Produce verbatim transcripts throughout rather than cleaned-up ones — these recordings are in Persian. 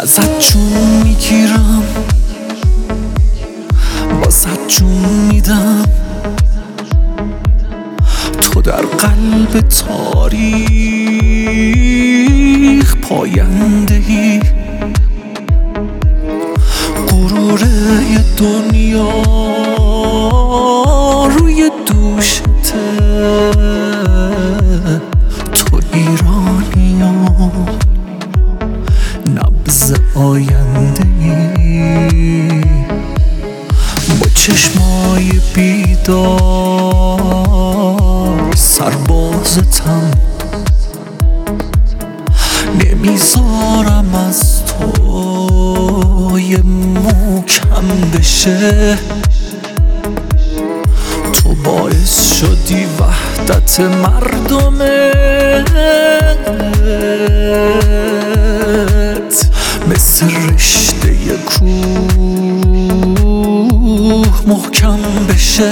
ازت جون میگیرم، واست جون میدم. تو در قلب تاریخ پاینده ای، غروره دنیا روی دوشته. تو ایرانیان، نبض آینده ای، با چشمای بیدار سربازتم. نمیذارم از تو یه مو کم بشه. تو باعث شدی وحدت مردمت مثل رشته کوه محکم بشه.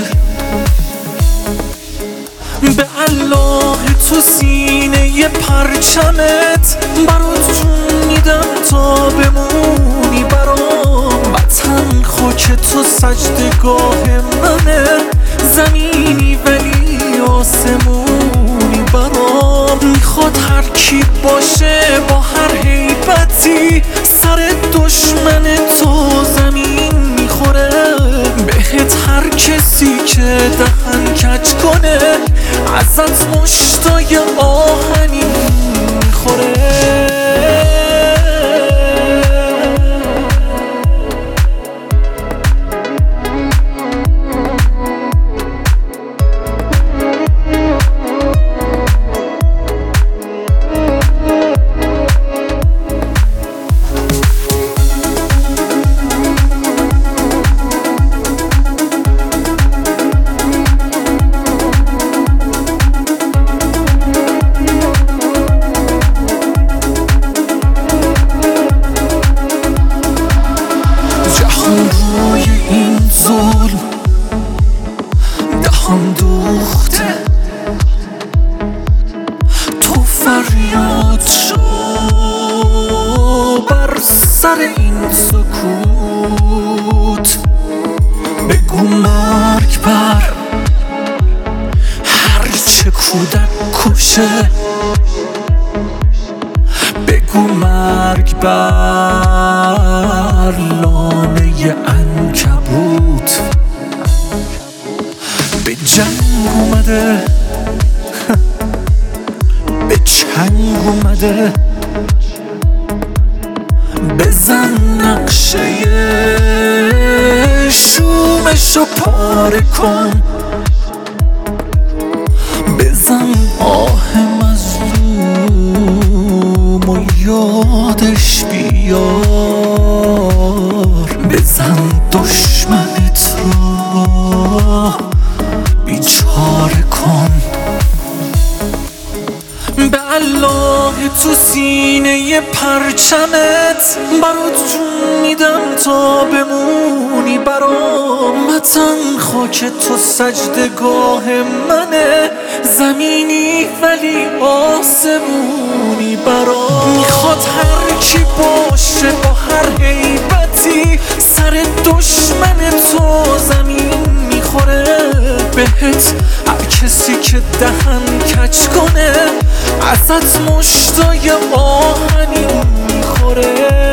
به الله تو سینه پرچمت، برات جون میدم تا بمونی برام. وطن خاک تو سجدگاه منه، زمینی ولی آسمونی برام. میخواد هر کی باشه با هر هیبتی، سر دشمن تو زمین میخوره. بهت هر کسی که دهن کج کنه، ازت مشتای آهنی میخوره. روی این ظلم دهان دوخته، تو فریاد شو بر سر این سکوت. بگو مرگ بر هرچه کودک کشه، بگو مرگ بر لانه عنکبوت. به جنگ اومده، به چنگ اومده. بزن نقشه شومشو پاره کن، بزن آه مظلوم و یادش بیار. بزن دشمنت را بیچاره کن. به الله تو سینه پرچمت، برات جون میدم تا بمونی برام. وطن خاک تو سجدگاه منه، زمینی ولی آسمونی برام. میخواد هر کی باشه با هر هیبتی، سر دشمن تو زمین میخوره. بهت هر کسی که دهن کج کنه، ازت مشتای آهنی میخوره.